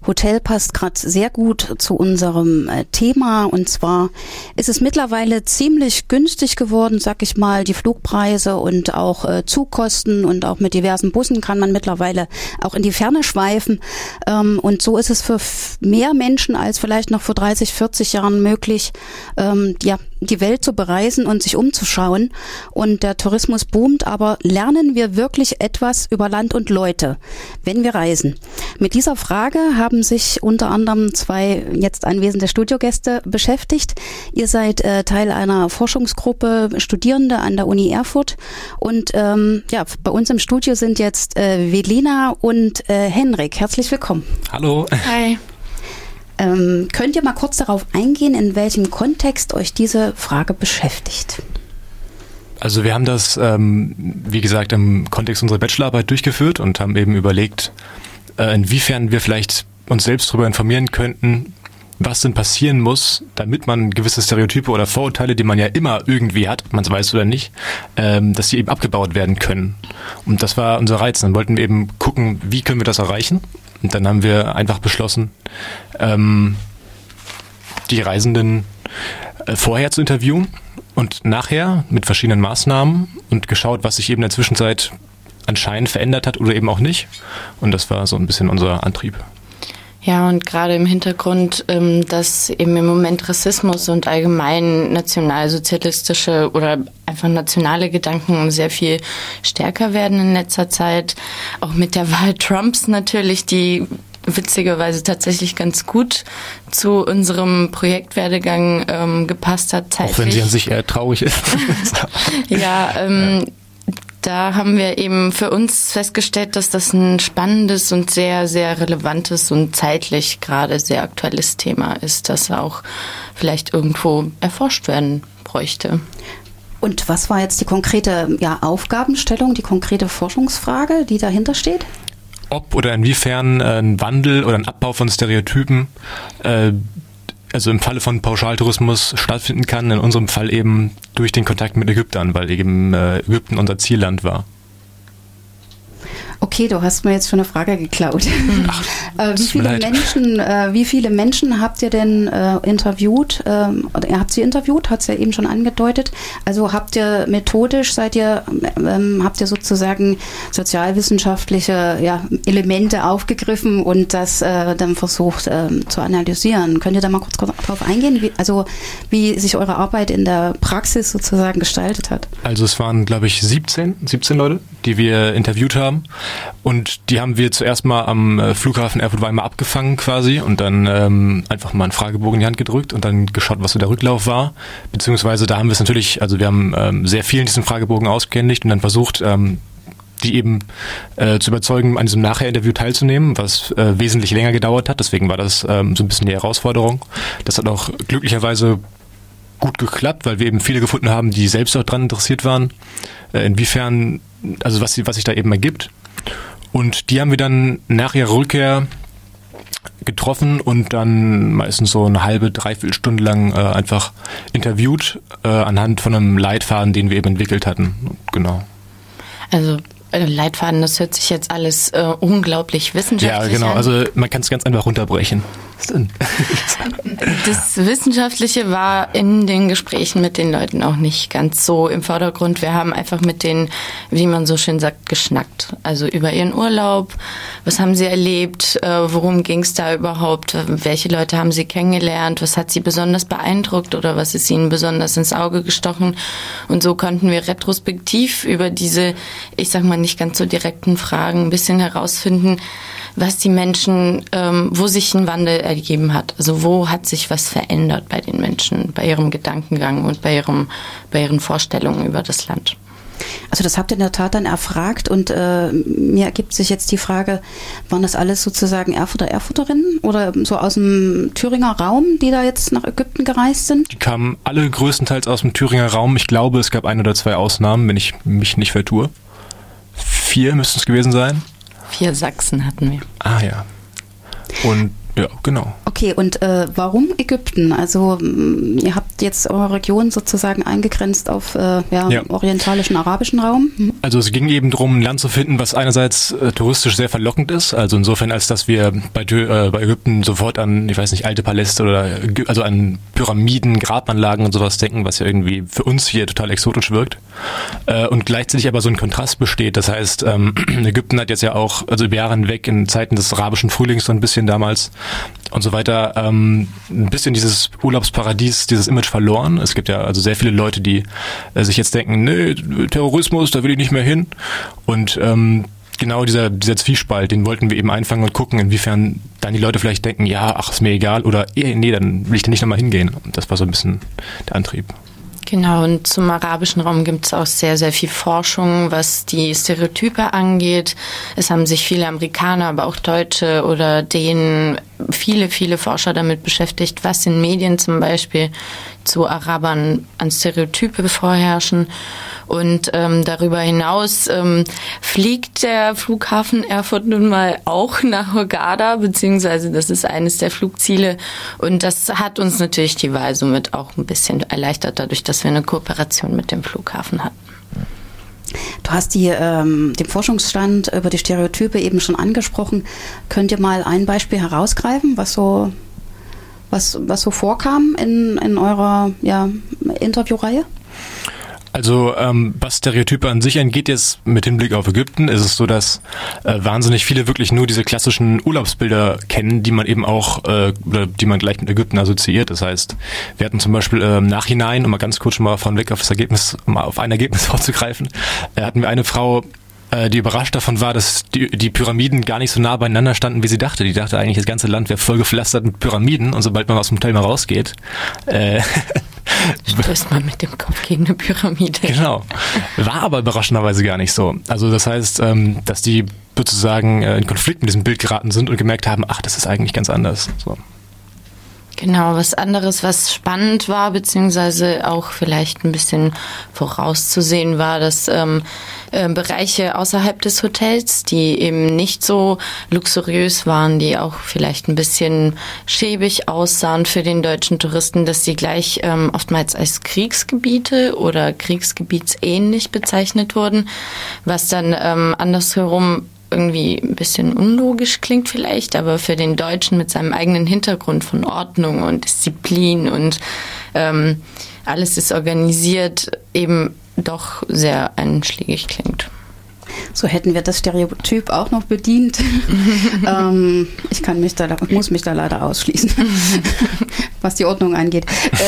Hotel passt gerade sehr gut zu unserem Thema, und zwar ist es mittlerweile ziemlich günstig geworden, sag ich mal, die Flugpreise und auch Zugkosten, und auch mit diversen Bussen kann man mittlerweile auch in die Ferne schweifen, und so ist es für mehr Menschen als vielleicht noch vor 30, 40 Jahren möglich, die Welt zu bereisen und sich umzuschauen, und der Tourismus boomt, aber lernen wir wirklich etwas über Land und Leute, wenn wir reisen? Mit dieser Frage haben sich unter anderem 2 jetzt anwesende Studiogäste beschäftigt. Ihr seid Teil einer Forschungsgruppe Studierende an der Uni Erfurt, und bei uns im Studio sind jetzt Velina und Henrik. Herzlich willkommen. Hallo. Hi. Könnt ihr mal kurz darauf eingehen, in welchem Kontext euch diese Frage beschäftigt? Also wir haben das, wie gesagt, im Kontext unserer Bachelorarbeit durchgeführt und haben eben überlegt, inwiefern wir vielleicht uns selbst darüber informieren könnten, was denn passieren muss, damit man gewisse Stereotype oder Vorurteile, die man ja immer irgendwie hat, ob man es weiß oder nicht, dass die eben abgebaut werden können. Und das war unser Reiz. Dann wollten wir eben gucken, wie können wir das erreichen. Und dann haben wir einfach beschlossen, die Reisenden vorher zu interviewen und nachher mit verschiedenen Maßnahmen, und geschaut, was sich eben in der Zwischenzeit anscheinend verändert hat oder eben auch nicht. Und das war so ein bisschen unser Antrieb. Ja, und gerade im Hintergrund, dass eben im Moment Rassismus und allgemein nationalsozialistische oder einfach nationale Gedanken sehr viel stärker werden in letzter Zeit. Auch mit der Wahl Trumps natürlich, die witzigerweise tatsächlich ganz gut zu unserem Projektwerdegang gepasst hat zeitlich. Auch wenn sie an sich eher traurig ist. Ja, da haben wir eben für uns festgestellt, dass das ein spannendes und sehr, sehr relevantes und zeitlich gerade sehr aktuelles Thema ist, das auch vielleicht irgendwo erforscht werden bräuchte. Und was war jetzt die konkrete Aufgabenstellung, die konkrete Forschungsfrage, die dahinter steht? Ob oder inwiefern ein Wandel oder ein Abbau von Stereotypen also im Falle von Pauschaltourismus stattfinden kann, in unserem Fall eben durch den Kontakt mit Ägyptern, weil eben Ägypten unser Zielland war. Okay, du hast mir jetzt schon eine Frage geklaut. Ach, wie viele Menschen habt ihr denn interviewt? Oder ihr habt sie interviewt, hat es ja eben schon angedeutet. Also habt ihr methodisch, habt ihr sozusagen sozialwissenschaftliche Elemente aufgegriffen und das dann versucht zu analysieren? Könnt ihr da mal kurz darauf eingehen, wie sich eure Arbeit in der Praxis sozusagen gestaltet hat? Also es waren, glaube ich, 17 Leute, die wir interviewt haben. Und die haben wir zuerst mal am Flughafen Erfurt-Weimar abgefangen quasi und dann einfach mal einen Fragebogen in die Hand gedrückt und dann geschaut, was so der Rücklauf war. Beziehungsweise da haben wir es natürlich, also wir haben sehr viel in diesem Fragebogen ausgehändigt und dann versucht, die eben zu überzeugen, an diesem Nachher-Interview teilzunehmen, was wesentlich länger gedauert hat. Deswegen war das so ein bisschen die Herausforderung. Das hat auch glücklicherweise gut geklappt, weil wir eben viele gefunden haben, die selbst auch dran interessiert waren, inwiefern, also was sich da eben ergibt. Und die haben wir dann nach ihrer Rückkehr getroffen und dann meistens so eine halbe, dreiviertel Stunde lang einfach interviewt anhand von einem Leitfaden, den wir eben entwickelt hatten. Genau. Also Leitfaden, das hört sich jetzt alles unglaublich wissenschaftlich an. Ja, genau. Also man kann es ganz einfach runterbrechen. Das Wissenschaftliche war in den Gesprächen mit den Leuten auch nicht ganz so im Vordergrund. Wir haben einfach mit denen, wie man so schön sagt, geschnackt. Also über ihren Urlaub, was haben sie erlebt, worum ging es da überhaupt, welche Leute haben sie kennengelernt, was hat sie besonders beeindruckt oder was ist ihnen besonders ins Auge gestochen. Und so konnten wir retrospektiv über diese, ich sag mal, nicht ganz so direkten Fragen ein bisschen herausfinden, was die Menschen, wo sich ein Wandel ergeben hat. Also wo hat sich was verändert bei den Menschen, bei ihrem Gedankengang und bei ihren Vorstellungen über das Land. Also das habt ihr in der Tat dann erfragt und mir ergibt sich jetzt die Frage, waren das alles sozusagen Erfurter, Erfurterinnen oder so aus dem Thüringer Raum, die da jetzt nach Ägypten gereist sind? Die kamen alle größtenteils aus dem Thüringer Raum. Ich glaube, es gab 1 oder 2 Ausnahmen, wenn ich mich nicht vertue. 4 müssten es gewesen sein. 4 Sachsen hatten wir. Ah ja. Und Ja, genau. Okay, und warum Ägypten? Also ihr habt jetzt eure Region sozusagen eingegrenzt auf orientalischen, arabischen Raum. Also es ging eben darum, ein Land zu finden, was einerseits touristisch sehr verlockend ist. Also insofern, als dass wir bei Ägypten sofort an, ich weiß nicht, alte Paläste oder also an Pyramiden, Grabanlagen und sowas denken, was ja irgendwie für uns hier total exotisch wirkt. Und gleichzeitig aber so ein Kontrast besteht. Das heißt, Ägypten hat jetzt ja auch, also über Jahre hinweg in Zeiten des arabischen Frühlings so ein bisschen damals und so weiter, ein bisschen dieses Urlaubsparadies, dieses Image verloren. Es gibt ja also sehr viele Leute, die sich jetzt denken, nee, Terrorismus, da will ich nicht mehr hin. Und genau dieser Zwiespalt, den wollten wir eben einfangen und gucken, inwiefern dann die Leute vielleicht denken, ja, ach, ist mir egal, oder nee, dann will ich da nicht nochmal hingehen. Und das war so ein bisschen der Antrieb. Genau, und zum arabischen Raum gibt es auch sehr, sehr viel Forschung, was die Stereotype angeht. Es haben sich viele Amerikaner, aber auch Deutsche oder Dänen, viele Forscher damit beschäftigt, was in Medien zum Beispiel zu Arabern an Stereotype vorherrschen. Und darüber hinaus fliegt der Flughafen Erfurt nun mal auch nach Hurghada, beziehungsweise das ist eines der Flugziele. Und das hat uns natürlich die Wahl somit auch ein bisschen erleichtert, dadurch, dass wir eine Kooperation mit dem Flughafen hatten. Du hast den Forschungsstand über die Stereotype eben schon angesprochen. Könnt ihr mal ein Beispiel herausgreifen, was so vorkam in eurer Interviewreihe? Also was Stereotype an sich angeht, jetzt mit Hinblick auf Ägypten, ist es so, dass wahnsinnig viele wirklich nur diese klassischen Urlaubsbilder kennen, die man eben auch, oder die man gleich mit Ägypten assoziiert. Das heißt, wir hatten zum Beispiel im Nachhinein, um mal ganz kurz schon mal von weg auf das Ergebnis, um mal auf ein Ergebnis vorzugreifen, hatten wir eine Frau, die überrascht davon war, dass die Pyramiden gar nicht so nah beieinander standen, wie sie dachte. Die dachte eigentlich, das ganze Land wäre voll gepflastert mit Pyramiden, und sobald man aus dem Hotel mal rausgeht, stößt man mit dem Kopf gegen eine Pyramide. Genau. War aber überraschenderweise gar nicht so. Also das heißt, dass die sozusagen in Konflikt mit diesem Bild geraten sind und gemerkt haben, ach, das ist eigentlich ganz anders. So. Genau, was anderes, was spannend war, beziehungsweise auch vielleicht ein bisschen vorauszusehen war, dass Bereiche außerhalb des Hotels, die eben nicht so luxuriös waren, die auch vielleicht ein bisschen schäbig aussahen für den deutschen Touristen, dass sie gleich oftmals als Kriegsgebiete oder kriegsgebietsähnlich bezeichnet wurden, was dann andersherum irgendwie ein bisschen unlogisch klingt vielleicht, aber für den Deutschen mit seinem eigenen Hintergrund von Ordnung und Disziplin und alles ist organisiert, eben doch sehr einschlägig klingt. So hätten wir das Stereotyp auch noch bedient. Ich muss mich da leider ausschließen, was die Ordnung angeht.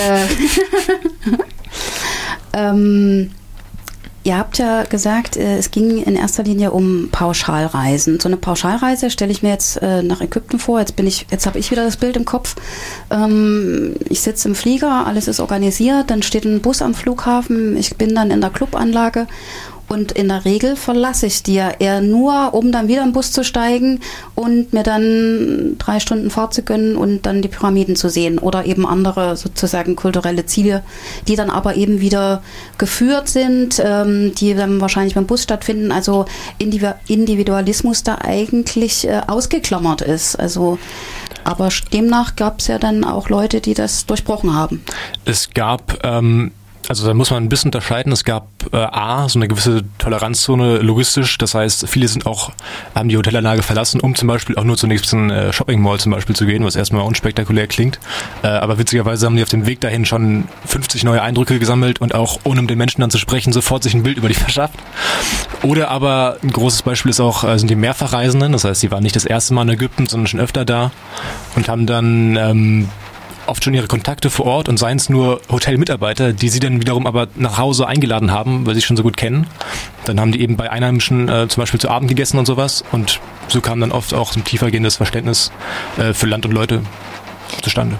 Ihr habt ja gesagt, es ging in erster Linie um Pauschalreisen. So eine Pauschalreise stelle ich mir jetzt nach Ägypten vor. Jetzt habe ich wieder das Bild im Kopf. Ich sitze im Flieger, alles ist organisiert, dann steht ein Bus am Flughafen, ich bin dann in der Clubanlage. Und in der Regel verlasse ich die ja eher nur, um dann wieder im Bus zu steigen und mir dann 3 Stunden Fahrt zu gönnen und dann die Pyramiden zu sehen oder eben andere sozusagen kulturelle Ziele, die dann aber eben wieder geführt sind, die dann wahrscheinlich beim Bus stattfinden. Also Individualismus da eigentlich ausgeklammert ist. Also aber demnach gab es ja dann auch Leute, die das durchbrochen haben. Es gab also da muss man ein bisschen unterscheiden. Es gab so eine gewisse Toleranzzone logistisch. Das heißt, viele haben die Hotelanlage verlassen, um zum Beispiel auch nur zur nächsten Shopping Mall zum Beispiel zu gehen, was erstmal unspektakulär klingt. Aber witzigerweise haben die auf dem Weg dahin schon 50 neue Eindrücke gesammelt und auch, ohne mit den Menschen dann zu sprechen, sofort sich ein Bild über die verschafft. Oder aber ein großes Beispiel ist auch, sind die Mehrfachreisenden. Das heißt, die waren nicht das erste Mal in Ägypten, sondern schon öfter da und haben dann oft schon ihre Kontakte vor Ort und seien es nur Hotelmitarbeiter, die sie dann wiederum aber nach Hause eingeladen haben, weil sie schon so gut kennen. Dann haben die eben bei Einheimischen zum Beispiel zu Abend gegessen und sowas, und so kam dann oft auch ein tiefergehendes Verständnis für Land und Leute zustande.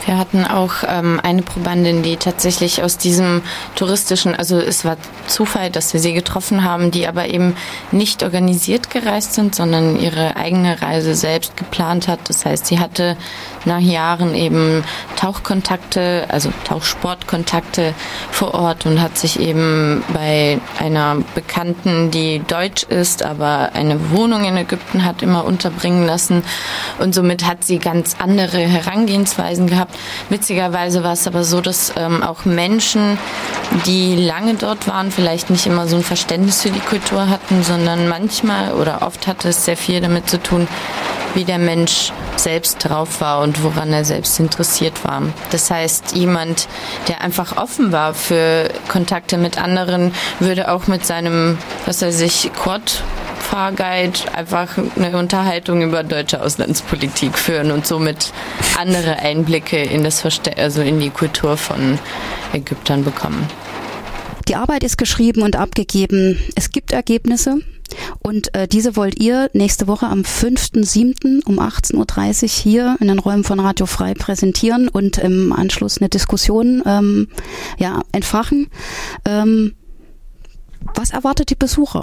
Wir hatten auch eine Probandin, die tatsächlich aus diesem touristischen, also es war Zufall, dass wir sie getroffen haben, die aber eben nicht organisiert gereist sind, sondern ihre eigene Reise selbst geplant hat. Das heißt, sie hatte nach Jahren eben Tauchkontakte, also Tauchsportkontakte vor Ort und hat sich eben bei einer Bekannten, die deutsch ist, aber eine Wohnung in Ägypten hat, immer unterbringen lassen. Und somit hat sie ganz andere Herangehensweisen gehabt. Witzigerweise war es aber so, dass auch Menschen, die lange dort waren, vielleicht nicht immer so ein Verständnis für die Kultur hatten, sondern manchmal oder oft hatte es sehr viel damit zu tun, wie der Mensch selbst drauf war und woran er selbst interessiert war. Das heißt, jemand, der einfach offen war für Kontakte mit anderen, würde auch mit seinem, Quad-Fahrguide einfach eine Unterhaltung über deutsche Auslandspolitik führen und somit andere Einblicke in in die Kultur von Ägyptern bekommen. Die Arbeit ist geschrieben und abgegeben. Es gibt Ergebnisse. Und diese wollt ihr nächste Woche am 5.7. um 18.30 Uhr hier in den Räumen von Radio Frei präsentieren und im Anschluss eine Diskussion entfachen. Was erwartet die Besucher?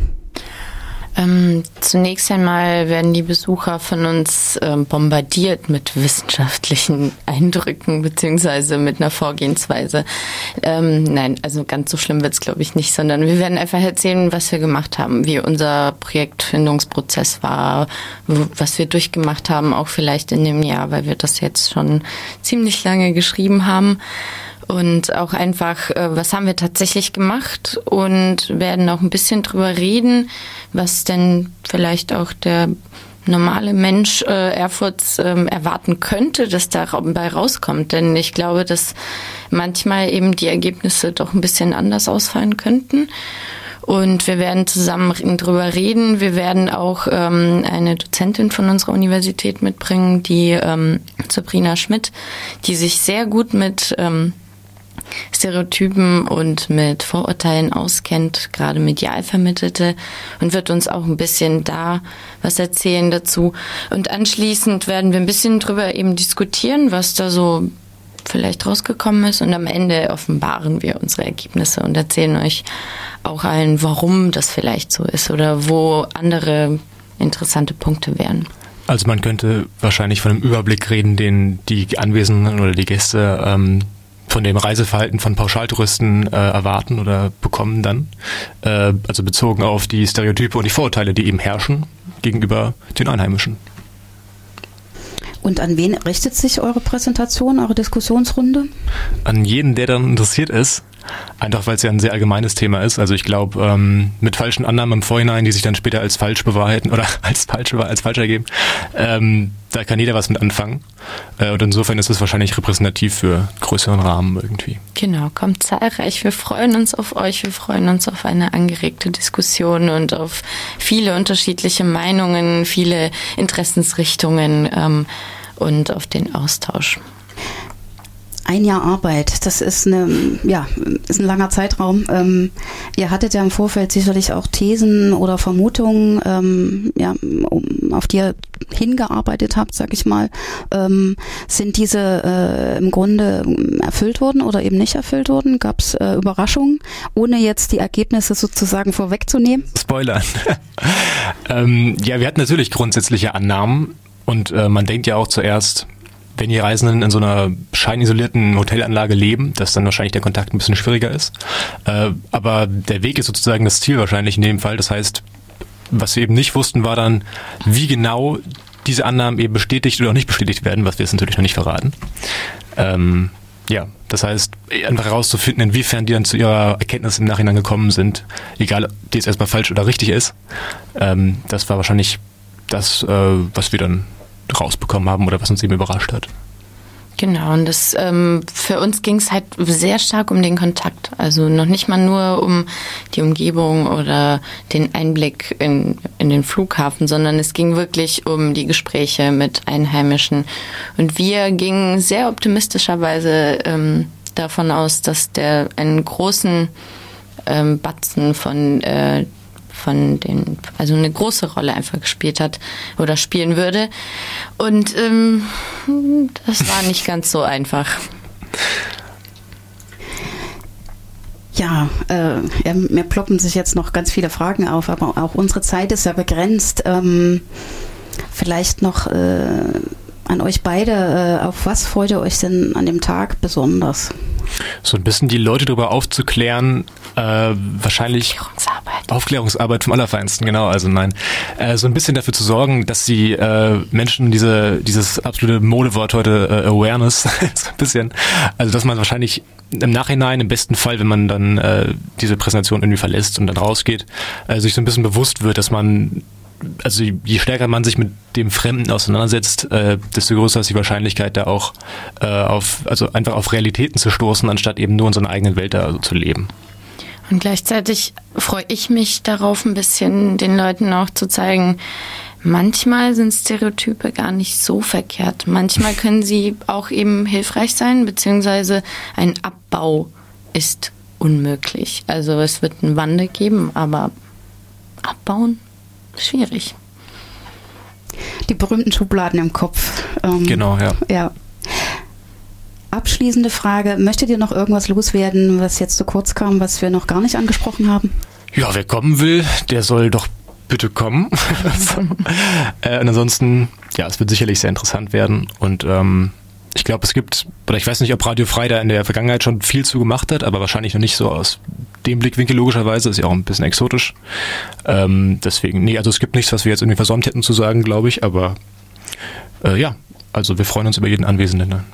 Zunächst einmal werden die Besucher von uns bombardiert mit wissenschaftlichen Eindrücken beziehungsweise mit einer Vorgehensweise. Nein, also ganz so schlimm wird's, glaube ich, nicht, sondern wir werden einfach erzählen, was wir gemacht haben, wie unser Projektfindungsprozess war, was wir durchgemacht haben, auch vielleicht in dem Jahr, weil wir das jetzt schon ziemlich lange geschrieben haben. Und auch einfach, was haben wir tatsächlich gemacht und werden auch ein bisschen drüber reden, was denn vielleicht auch der normale Mensch Erfurts erwarten könnte, dass dabei rauskommt. Denn ich glaube, dass manchmal eben die Ergebnisse doch ein bisschen anders ausfallen könnten. Und wir werden zusammen drüber reden. Wir werden auch eine Dozentin von unserer Universität mitbringen, die Sabrina Schmidt, die sich sehr gut mit Stereotypen und mit Vorurteilen auskennt, gerade medial vermittelte, und wird uns auch ein bisschen da was erzählen dazu. Und anschließend werden wir ein bisschen drüber eben diskutieren, was da so vielleicht rausgekommen ist, und am Ende offenbaren wir unsere Ergebnisse und erzählen euch auch allen, warum das vielleicht so ist oder wo andere interessante Punkte wären. Also man könnte wahrscheinlich von einem Überblick reden, den die Anwesenden oder die Gäste von dem Reiseverhalten von Pauschaltouristen erwarten oder bekommen dann. Also bezogen auf die Stereotype und die Vorurteile, die eben herrschen gegenüber den Einheimischen. Und an wen richtet sich eure Präsentation, eure Diskussionsrunde? An jeden, der daran interessiert ist. Einfach weil es ja ein sehr allgemeines Thema ist. Also ich glaube, mit falschen Annahmen im Vorhinein, die sich dann später als falsch bewahrheiten oder als falsch ergeben, da kann jeder was mit anfangen. Und insofern ist es wahrscheinlich repräsentativ für größeren Rahmen irgendwie. Genau, kommt zahlreich. Wir freuen uns auf euch, wir freuen uns auf eine angeregte Diskussion und auf viele unterschiedliche Meinungen, viele Interessensrichtungen und auf den Austausch. Ein Jahr Arbeit, das ist ein langer Zeitraum. Ihr hattet ja im Vorfeld sicherlich auch Thesen oder Vermutungen, auf die ihr hingearbeitet habt, sag ich mal. Sind diese im Grunde erfüllt worden oder eben nicht erfüllt worden? Gab es Überraschungen, ohne jetzt die Ergebnisse sozusagen vorwegzunehmen? Spoilern. Wir hatten natürlich grundsätzliche Annahmen und man denkt ja auch zuerst, wenn die Reisenden in so einer scheinisolierten Hotelanlage leben, dass dann wahrscheinlich der Kontakt ein bisschen schwieriger ist. Aber der Weg ist sozusagen das Ziel wahrscheinlich in dem Fall. Das heißt, was wir eben nicht wussten, war dann, wie genau diese Annahmen eben bestätigt oder auch nicht bestätigt werden, was wir jetzt natürlich noch nicht verraten. Das heißt, einfach herauszufinden, inwiefern die dann zu ihrer Erkenntnis im Nachhinein gekommen sind, egal ob die jetzt erstmal falsch oder richtig ist. Das war wahrscheinlich das, was wir dann rausbekommen haben oder was uns eben überrascht hat. Genau, und das für uns ging es halt sehr stark um den Kontakt. Also noch nicht mal nur um die Umgebung oder den Einblick in den Flughafen, sondern es ging wirklich um die Gespräche mit Einheimischen. Und wir gingen sehr optimistischerweise davon aus, dass der einen großen Batzen also eine große Rolle einfach gespielt hat oder spielen würde. Und das war nicht ganz so einfach. Ja, mir ploppen sich jetzt noch ganz viele Fragen auf, aber auch unsere Zeit ist ja begrenzt. Vielleicht noch an euch beide, auf was freut ihr euch denn an dem Tag besonders? So ein bisschen die Leute darüber aufzuklären, wahrscheinlich Aufklärungsarbeit vom Allerfeinsten, genau, also nein. So ein bisschen dafür zu sorgen, dass die Menschen dieses absolute Modewort heute Awareness, so ein bisschen, also dass man wahrscheinlich im Nachhinein, im besten Fall, wenn man dann diese Präsentation irgendwie verlässt und dann rausgeht, sich so ein bisschen bewusst wird, dass man, also je stärker man sich mit dem Fremden auseinandersetzt, desto größer ist die Wahrscheinlichkeit, da auch einfach auf Realitäten zu stoßen, anstatt eben nur in so einer eigenen Welt da zu leben. Und gleichzeitig freue ich mich darauf, ein bisschen den Leuten auch zu zeigen, manchmal sind Stereotype gar nicht so verkehrt. Manchmal können sie auch eben hilfreich sein, beziehungsweise ein Abbau ist unmöglich. Also es wird einen Wandel geben, aber abbauen? Schwierig. Die berühmten Schubladen im Kopf. Genau, ja. Abschließende Frage. Möchtet ihr noch irgendwas loswerden, was jetzt zu kurz kam, was wir noch gar nicht angesprochen haben? Ja, wer kommen will, der soll doch bitte kommen. Und ansonsten, ja, es wird sicherlich sehr interessant werden. Und ich glaube, ich weiß nicht, ob Radio Frei da in der Vergangenheit schon viel zu gemacht hat, aber wahrscheinlich noch nicht so aus dem Blickwinkel logischerweise, ist ja auch ein bisschen exotisch. Deswegen, also es gibt nichts, was wir jetzt irgendwie versäumt hätten zu sagen, glaube ich, aber ja, also wir freuen uns über jeden Anwesenden. Ne?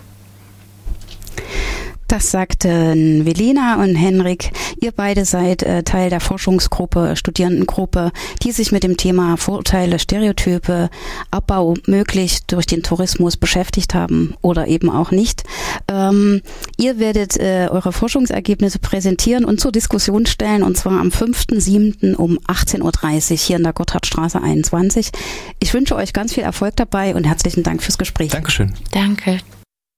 Das sagten Velina und Henrik. Ihr beide seid Teil der Forschungsgruppe, Studierendengruppe, die sich mit dem Thema Vorurteile, Stereotype, Abbau möglich durch den Tourismus beschäftigt haben oder eben auch nicht. Ihr werdet eure Forschungsergebnisse präsentieren und zur Diskussion stellen, und zwar am 5.7. um 18.30 Uhr hier in der Gotthardstraße 21. Ich wünsche euch ganz viel Erfolg dabei und herzlichen Dank fürs Gespräch. Dankeschön. Danke.